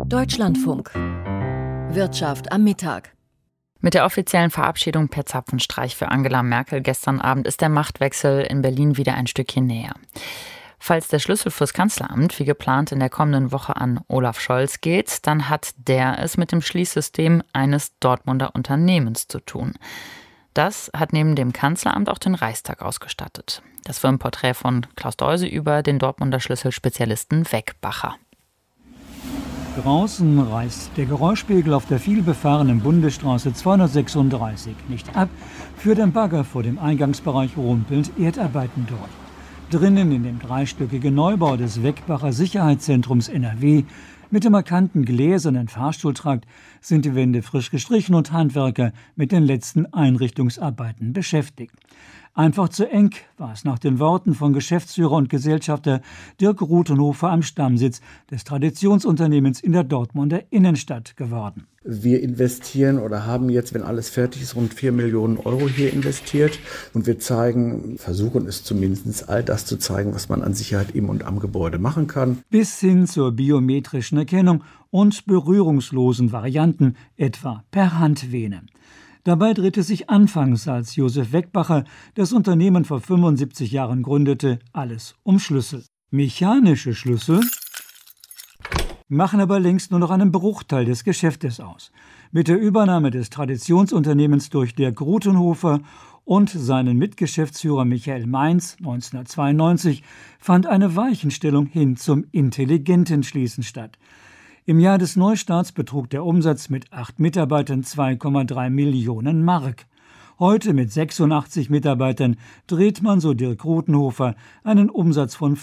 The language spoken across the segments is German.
Deutschlandfunk. Wirtschaft am Mittag. Mit der offiziellen Verabschiedung per Zapfenstreich für Angela Merkel gestern Abend ist der Machtwechsel in Berlin wieder ein Stückchen näher. Falls der Schlüssel fürs Kanzleramt wie geplant in der kommenden Woche an Olaf Scholz geht, dann hat der es mit dem Schließsystem eines Dortmunder Unternehmens zu tun. Das hat neben dem Kanzleramt auch den Reichstag ausgestattet. Das Firmenporträt von Klaus Deuse über den Dortmunder Schlüsselspezialisten Weckbacher. Draußen reißt der Geräuschpegel auf der vielbefahrenen Bundesstraße 236 nicht ab, führt ein Bagger vor dem Eingangsbereich rumpelnd Erdarbeiten durch. Drinnen in dem dreistöckigen Neubau des Weckbacher Sicherheitszentrums NRW mit dem markanten gläsernen Fahrstuhltrakt sind die Wände frisch gestrichen und Handwerker mit den letzten Einrichtungsarbeiten beschäftigt. Einfach zu eng war es nach den Worten von Geschäftsführer und Gesellschafter Dirk Rutenhofer am Stammsitz des Traditionsunternehmens in der Dortmunder Innenstadt geworden. Wir investieren oder haben jetzt, wenn alles fertig ist, rund 4 Millionen Euro hier investiert. Und wir versuchen es zumindest, all das zu zeigen, was man an Sicherheit im und am Gebäude machen kann. Bis hin zur biometrischen Erkennung und berührungslosen Varianten, etwa per Handvene. Dabei drehte sich anfangs, als Josef Weckbacher das Unternehmen vor 75 Jahren gründete, alles um Schlüssel. Mechanische Schlüssel machen aber längst nur noch einen Bruchteil des Geschäftes aus. Mit der Übernahme des Traditionsunternehmens durch Dirk Rutenhofer und seinen Mitgeschäftsführer Michael Mainz 1992 fand eine Weichenstellung hin zum intelligenten Schließen statt. Im Jahr des Neustarts betrug der Umsatz mit 8 Mitarbeitern 2,3 Millionen Mark. Heute mit 86 Mitarbeitern dreht man, so Dirk Rutenhofer, einen Umsatz von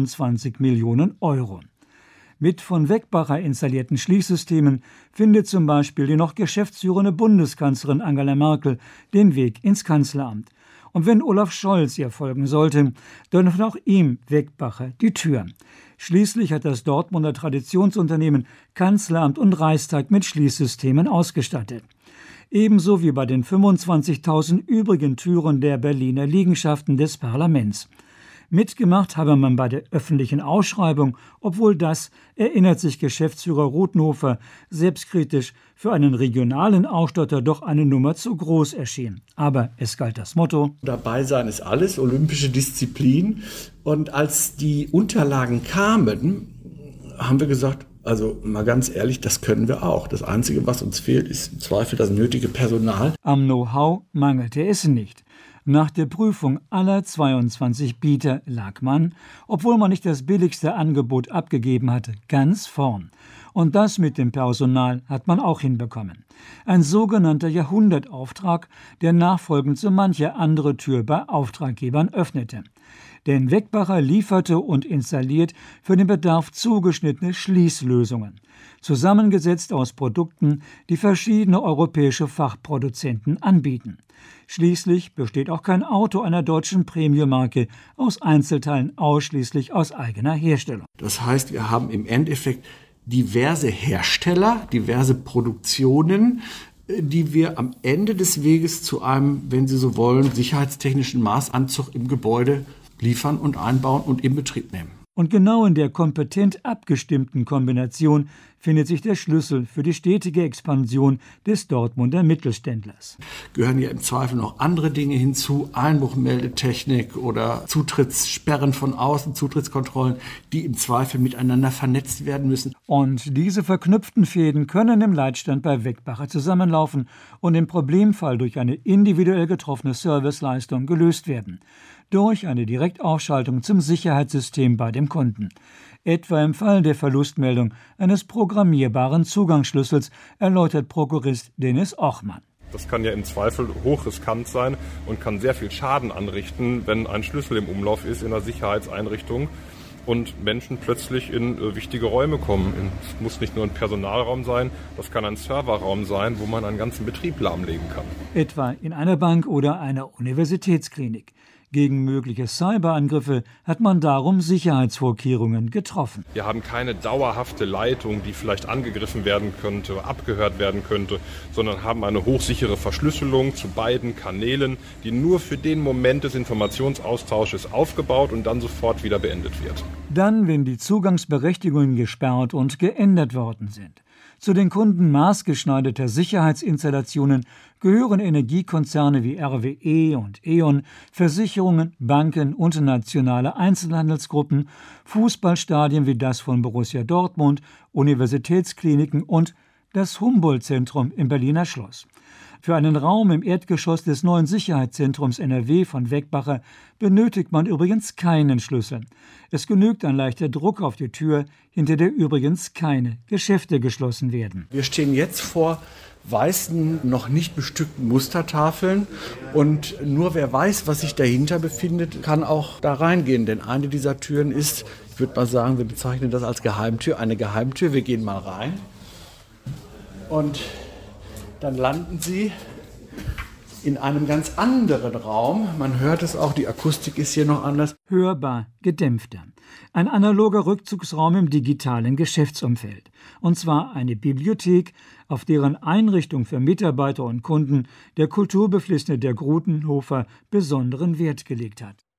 25 Millionen Euro. Mit von Weckbacher installierten Schließsystemen findet zum Beispiel die noch geschäftsführende Bundeskanzlerin Angela Merkel den Weg ins Kanzleramt. Und wenn Olaf Scholz ihr folgen sollte, dann öffnet auch ihm Weckbacher die Tür. Schließlich hat das Dortmunder Traditionsunternehmen Kanzleramt und Reichstag mit Schließsystemen ausgestattet. Ebenso wie bei den 25.000 übrigen Türen der Berliner Liegenschaften des Parlaments. Mitgemacht habe man bei der öffentlichen Ausschreibung, obwohl das, erinnert sich Geschäftsführer Rutenhofer, selbstkritisch für einen regionalen Ausstatter doch eine Nummer zu groß erschien. Aber es galt das Motto: Dabei sein ist alles, olympische Disziplin. Und als die Unterlagen kamen, haben wir gesagt, also mal ganz ehrlich, das können wir auch. Das Einzige, was uns fehlt, ist im Zweifel das nötige Personal. Am Know-how mangelte es nicht. Nach der Prüfung aller 22 Bieter lag man, obwohl man nicht das billigste Angebot abgegeben hatte, ganz vorn. Und das mit dem Personal hat man auch hinbekommen. Ein sogenannter Jahrhundertauftrag, der nachfolgend so manche andere Tür bei Auftraggebern öffnete. Denn Weckbacher lieferte und installiert für den Bedarf zugeschnittene Schließlösungen, zusammengesetzt aus Produkten, die verschiedene europäische Fachproduzenten anbieten. Schließlich besteht auch kein Auto einer deutschen Premium-Marke aus Einzelteilen ausschließlich aus eigener Herstellung. Das heißt, wir haben im Endeffekt diverse Hersteller, diverse Produktionen, die wir am Ende des Weges zu einem, wenn Sie so wollen, sicherheitstechnischen Maßanzug im Gebäude liefern und einbauen und in Betrieb nehmen. Und genau in der kompetent abgestimmten Kombination findet sich der Schlüssel für die stetige Expansion des Dortmunder Mittelständlers. Gehören ja im Zweifel noch andere Dinge hinzu, Einbruchmeldetechnik oder Zutrittssperren von außen, Zutrittskontrollen, die im Zweifel miteinander vernetzt werden müssen. Und diese verknüpften Fäden können im Leitstand bei Weckbacher zusammenlaufen und im Problemfall durch eine individuell getroffene Serviceleistung gelöst werden. Durch eine Direktaufschaltung zum Sicherheitssystem bei dem Kunden. Etwa im Fall der Verlustmeldung eines programmierbaren Zugangsschlüssels, erläutert Prokurist Dennis Ochmann. Das kann ja im Zweifel hochriskant sein und kann sehr viel Schaden anrichten, wenn ein Schlüssel im Umlauf ist in einer Sicherheitseinrichtung und Menschen plötzlich in wichtige Räume kommen. Es muss nicht nur ein Personalraum sein, das kann ein Serverraum sein, wo man einen ganzen Betrieb lahmlegen kann. Etwa in einer Bank oder einer Universitätsklinik. Gegen mögliche Cyberangriffe hat man darum Sicherheitsvorkehrungen getroffen. Wir haben keine dauerhafte Leitung, die vielleicht angegriffen werden könnte, abgehört werden könnte, sondern haben eine hochsichere Verschlüsselung zu beiden Kanälen, die nur für den Moment des Informationsaustausches aufgebaut und dann sofort wieder beendet wird. Dann, wenn die Zugangsberechtigungen gesperrt und geändert worden sind. Zu den Kunden maßgeschneiderter Sicherheitsinstallationen gehören Energiekonzerne wie RWE und E.ON, Versicherungen, Banken und nationale Einzelhandelsgruppen, Fußballstadien wie das von Borussia Dortmund, Universitätskliniken und das Humboldt-Zentrum im Berliner Schloss. Für einen Raum im Erdgeschoss des neuen Sicherheitszentrums NRW von Wegbacher benötigt man übrigens keinen Schlüssel. Es genügt ein leichter Druck auf die Tür, hinter der übrigens keine Geschäfte geschlossen werden. Wir stehen jetzt vor weißen, noch nicht bestückten Mustertafeln und nur wer weiß, was sich dahinter befindet, kann auch da reingehen. Denn eine dieser Türen ist, ich würde mal sagen, wir bezeichnen das als Geheimtür, eine Geheimtür. Wir gehen mal rein und dann landen Sie in einem ganz anderen Raum. Man hört es auch, die Akustik ist hier noch anders. Hörbar gedämpfter. Ein analoger Rückzugsraum im digitalen Geschäftsumfeld. Und zwar eine Bibliothek, auf deren Einrichtung für Mitarbeiter und Kunden der Kulturbeflissene der Grutenhofer besonderen Wert gelegt hat.